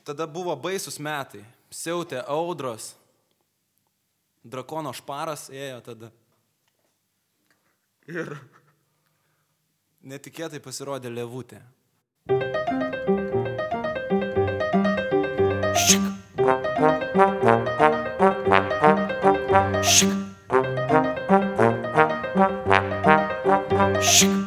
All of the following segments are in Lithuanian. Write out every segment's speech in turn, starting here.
tada buvo baisus metai, siautė audros, drakono šparas ėjo tada. Ir netikėtai pasirodė levutė. Šik. Šik. Šik.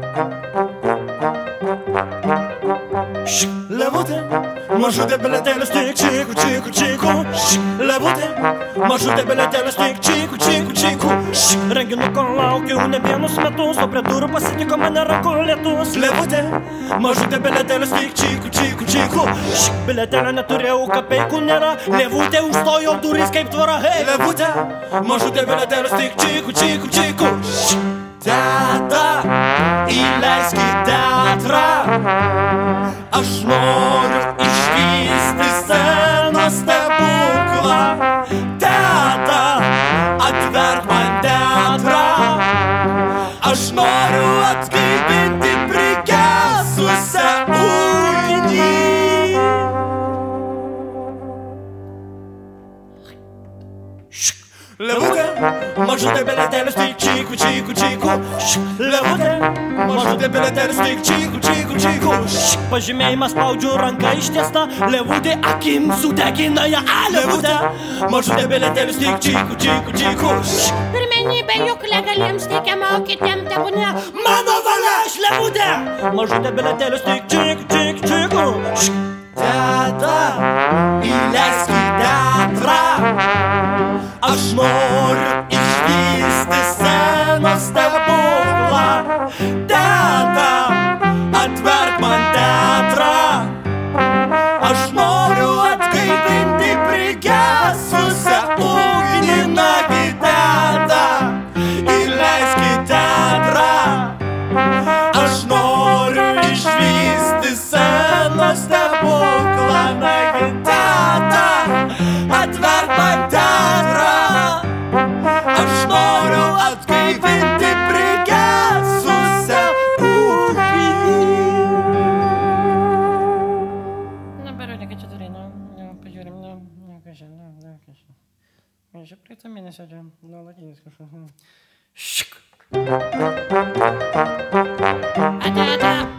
Šik. Levutė, mažutė biletėlis tik čiku, čiku, čiku. Šik. Levutė, mažutė biletėlis tik čiku, čiku, čiku. Šik. Renginuko laukiau ne vienus metus, o prie durų pasitiko mane rankų lietus. Levutė, mažutė biletėlis tik čiku, čiku, čiku. Šik. Biletelio neturėjau, kapeikų nėra, levutė užstojo durys kaip tvara. Hei! Levutė, mažutė biletėlis tik čiku, čiku, čiku. Šik. Teta, įleisk į teatrą. Aš noriu išvysti scenos stebuklą. Teta, atverk man teatrą. Aš noriu atgaivinti prigesusią ugnį. Levutė, mažutė biletėlis tik čiku, čiku, čiku. Levutė, mažutė biletėlis tik čiku, čiku, čiku. Pažymėjimas spaudžiu ranką ištiesta, levutė akim sudegina ją. Levutė, mažutė biletėlis tik čiku, čiku, čiku. Pirmenybė juk legaliems teikiama, o kitiem tebūnie Mano valia, aš levutė. Mažutė biletėlis tik čiku, čiku, čiku. Teta, įleisk į teatrą. Aš noriu išvysti scenos stebuklą. Teta, atverk man teatrą. Aš noriu atgaivinti prigesusią ugnį. Nagi teta, įleisk į teatrą. Aš noriu išvysti scenos stebuklą. Nagi teta, atverk man teatrą. Aš noriu atgaivinti prigesusią ugnį. Na, berodė, kad čia turai, pažiūrim, kažkaip. Čia praeitą mėnesio, čia nuolatinis kažkas. Šik. Ate.